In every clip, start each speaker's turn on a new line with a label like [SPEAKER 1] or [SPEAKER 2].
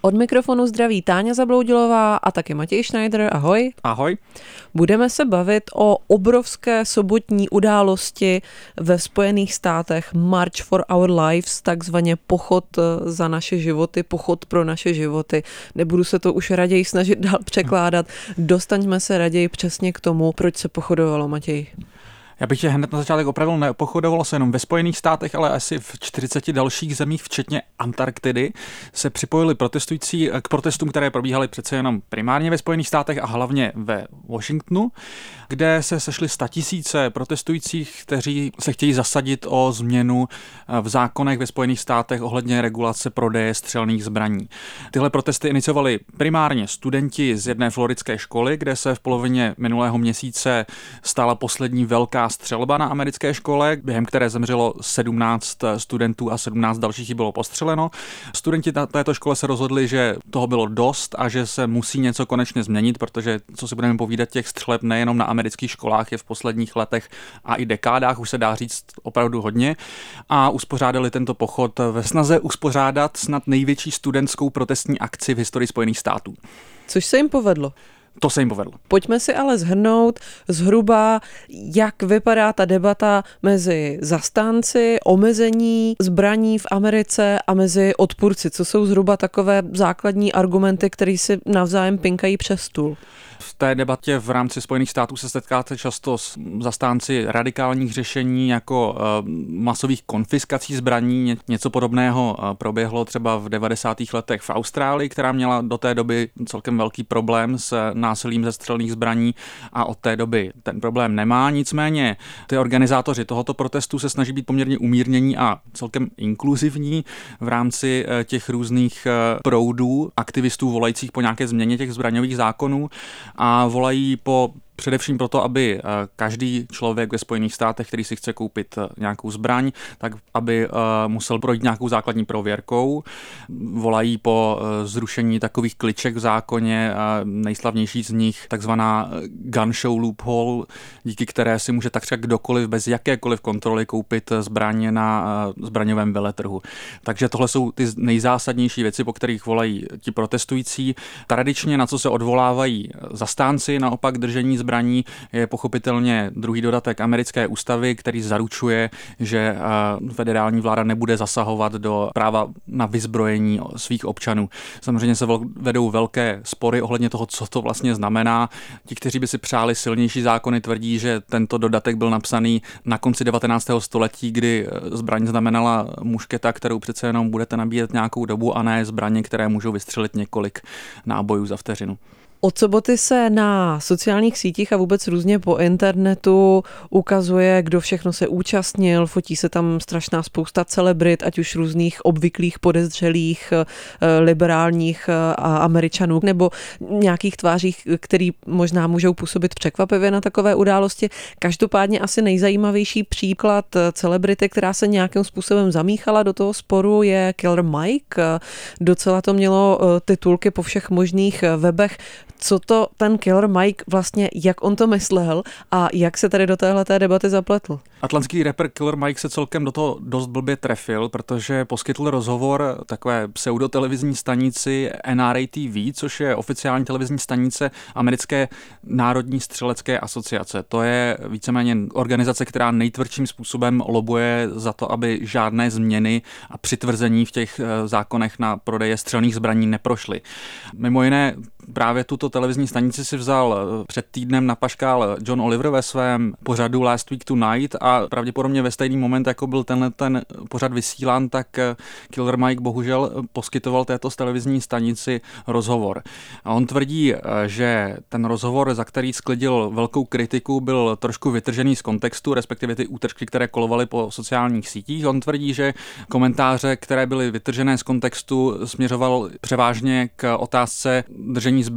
[SPEAKER 1] Od mikrofonu zdraví Táňa Zabloudilová a taky Matěj Schneider. Ahoj.
[SPEAKER 2] Ahoj.
[SPEAKER 1] Budeme se bavit o obrovské sobotní události ve Spojených státech March for Our Lives, takzvaně pochod za naše životy, pochod pro naše životy. Nebudu se to už raději snažit dál překládat. Dostaňme se raději přesně k tomu, proč se pochodovalo, Matěj.
[SPEAKER 2] Já bych tě hned na začátek opravdu nepochodovalo se jenom ve Spojených státech, ale asi v 40 dalších zemích, včetně Antarktidy, se připojili protestující k protestům, které probíhaly přece jenom primárně ve Spojených státech a hlavně ve Washingtonu, kde se sešly statisíce protestujících, kteří se chtějí zasadit o změnu v zákonech ve Spojených státech ohledně regulace prodeje střelných zbraní. Tyhle protesty iniciovali primárně studenti z jedné floridské školy, kde se v polovině minulého měsíce stala poslední velká střelba na americké škole, během které zemřelo 17 studentů a 17 dalších bylo postřeleno. Studenti na této škole se rozhodli, že toho bylo dost a že se musí něco konečně změnit, protože, co si budeme povídat, těch střeleb nejenom na amerických školách je v posledních letech a i dekádách, už se dá říct opravdu hodně, a uspořádali tento pochod ve snaze uspořádat snad největší studentskou protestní akci v historii Spojených států.
[SPEAKER 1] Což se jim povedlo.
[SPEAKER 2] To se jim povedlo.
[SPEAKER 1] Pojďme si ale shrnout zhruba, jak vypadá ta debata mezi zastánci omezení zbraní v Americe a mezi odpůrci. Co jsou zhruba takové základní argumenty, které si navzájem pinkají přes stůl?
[SPEAKER 2] V té debatě v rámci Spojených států se setkáte často s zastánci radikálních řešení jako masových konfiskací zbraní. Něco podobného proběhlo třeba v 90. letech v Austrálii, která měla do té doby celkem velký problém s násilím ze střelných zbraní a od té doby ten problém nemá. Nicméně ty organizátoři tohoto protestu se snaží být poměrně umírnění a celkem inkluzivní v rámci těch různých proudů aktivistů volajících po nějaké změně těch zbraňových zákonů a volají především proto, aby každý člověk ve Spojených státech, který si chce koupit nějakou zbraň, tak aby musel projít nějakou základní prověrkou. Volají po zrušení takových kliček v zákoně, nejslavnější z nich takzvaná gun show loophole, díky které si může takřka kdokoliv bez jakékoliv kontroly koupit zbraně na zbraňovém veletrhu. Takže tohle jsou ty nejzásadnější věci, po kterých volají ti protestující. Tradičně, na co se odvolávají zastánci, naopak držení zbraní, je pochopitelně druhý dodatek americké ústavy, který zaručuje, že federální vláda nebude zasahovat do práva na vyzbrojení svých občanů. Samozřejmě se vedou velké spory ohledně toho, co to vlastně znamená. Ti, kteří by si přáli silnější zákony, tvrdí, že tento dodatek byl napsaný na konci 19. století, kdy zbraň znamenala mušketa, kterou přece jenom budete nabíjet nějakou dobu, a ne zbraně, které můžou vystřelit několik nábojů za vteřinu.
[SPEAKER 1] Od soboty se na sociálních sítích a vůbec různě po internetu ukazuje, kdo všechno se účastnil, fotí se tam strašná spousta celebrit, ať už různých obvyklých podezřelých, liberálních Američanů, nebo nějakých tvářích, který možná můžou působit překvapivě na takové události. Každopádně asi nejzajímavější příklad celebrity, která se nějakým způsobem zamíchala do toho sporu, je Killer Mike. Docela to mělo titulky po všech možných webech. Co to ten Killer Mike vlastně, jak on to myslel a jak se tady do téhleté debaty zapletl?
[SPEAKER 2] Atlantský rapper Killer Mike se celkem do toho dost blbě trefil, protože poskytl rozhovor takové pseudotelevizní stanici NRA TV, což je oficiální televizní stanice americké národní střelecké asociace. To je víceméně organizace, která nejtvrdším způsobem lobuje za to, aby žádné změny a přitvrzení v těch zákonech na prodeje střelných zbraní neprošly. Mimo jiné právě tuto televizní stanici si vzal před týdnem na paškál John Oliver ve svém pořadu Last Week Tonight a pravděpodobně ve stejný moment, jako byl ten pořad vysílán, tak Killer Mike bohužel poskytoval této televizní stanici rozhovor. A on tvrdí, že ten rozhovor, za který sklidil velkou kritiku, byl trošku vytržený z kontextu, respektive ty útržky, které kolovaly po sociálních sítích. On tvrdí, že komentáře, které byly vytržené z kontextu, směřoval převážně k otázce držení zbraní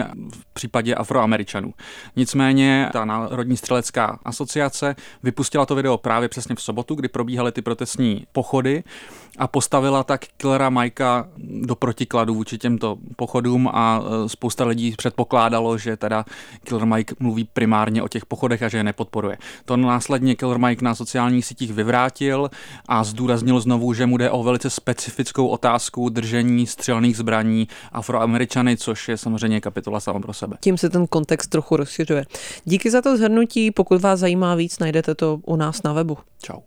[SPEAKER 2] v případě Afroameričanů. Nicméně ta Národní střelecká asociace vypustila to video právě přesně v sobotu, kdy probíhaly ty protestní pochody a postavila tak Killera Mikea do protikladu vůči těmto pochodům a spousta lidí předpokládalo, že teda Killer Mike mluví primárně o těch pochodech a že je nepodporuje. To následně Killer Mike na sociálních sítích vyvrátil a zdůraznil znovu, že mu jde o velice specifickou otázku držení střelných zbraní Afroameričany, což je samozřejmě kapitola sama pro sebe.
[SPEAKER 1] Tím se ten kontext trochu rozšiřuje. Díky za to shrnutí, pokud vás zajímá víc, najdete to u nás na webu.
[SPEAKER 2] Čau.